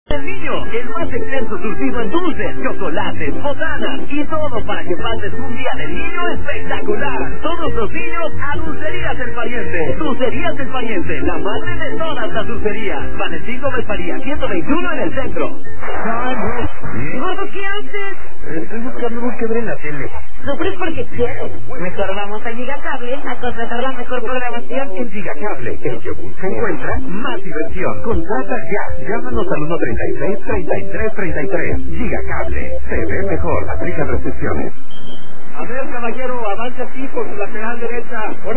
El niño, el más extenso surtido en dulces, chocolates, botanas y todo para que pases un día del niño espectacular. Todos los niños a Dulcerías El Pariente. Dulcerías El Pariente, la madre de todas las dulcerías. Panecito Vesparía 121 en el centro. Gordo, ¿qué haces? Estoy buscando algo que ver en la tele. Sufres porque quieres. Mejor vamos a Gigacable a contratar la mejor programación. En Gigacable, el que busca encuentra más diversión. Contrata ya. Llámanos al 136-3333. Gigacable. Se ve mejor. Aplica restricciones. A ver, caballero, avance aquí por su lateral derecha.